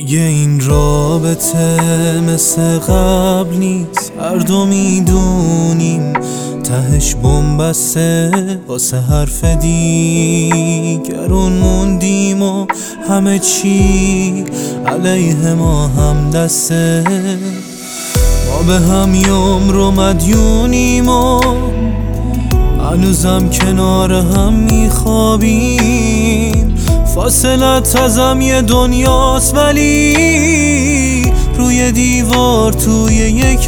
دیگه این رابطه مثل قبل نیست، هر دو میدونیم تهش بنبسته. واسه حرف دیگرون موندیم و همه چی علیه ما هم دسته. ما به هم یه عمر و مدیونیم و هنوزم کنار هم میخوابیم. فاصلت ازم یه دنیاست ولی روی دیوار توی یک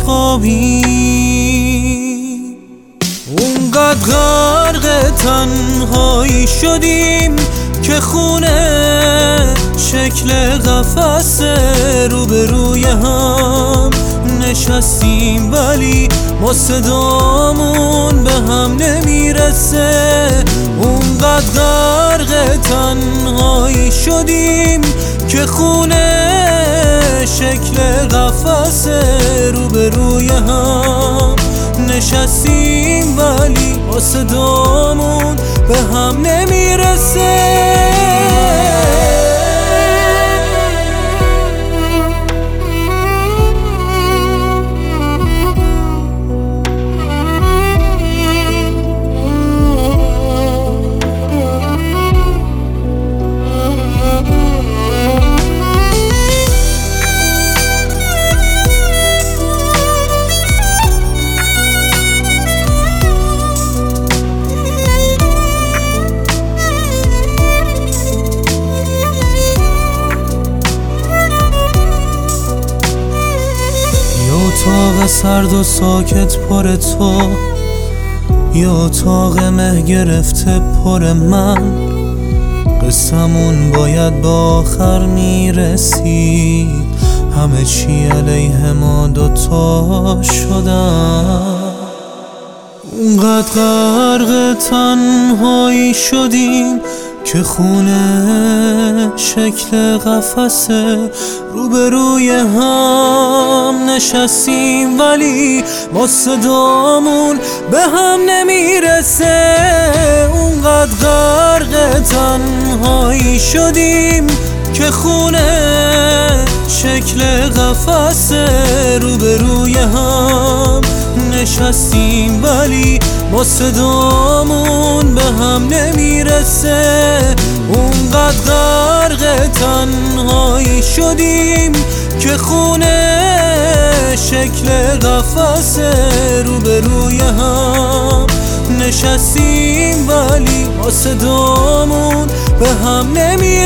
خوابیم. اونقدر غرق تنهایی شدیم که خونه شکل قفسه. روبروی هم نشستیم ولی ما صدامون به هم نمیرسه. اونقدر غرق تنهایی شدیم که خونه شکل قفسه. روبروی هم نشستیم ولی ما صدامون به هم نمیرسه. اتاق سرد و ساکت پر تو، یا اتاق مه گرفته پر من. قصمون باید به آخر میرسید، همه چی علیه ما دوتا شدن. اونقدر غرق تنهایی شدیم که خونه شکل قفسه. روبروی هم نشستیم ولی ما صدامون به هم نمیرسه. اونقدر غرق تنهایی شدیم که خونه شکل قفسه. روبروی هم نشستیم ولی ما صدامون به هم نمیرسه. اونقدر غرق تنهایی شدیم که خونه شکل قفسه. روبروی هم نشستیم ولی ما صدامون به هم نمیرسه.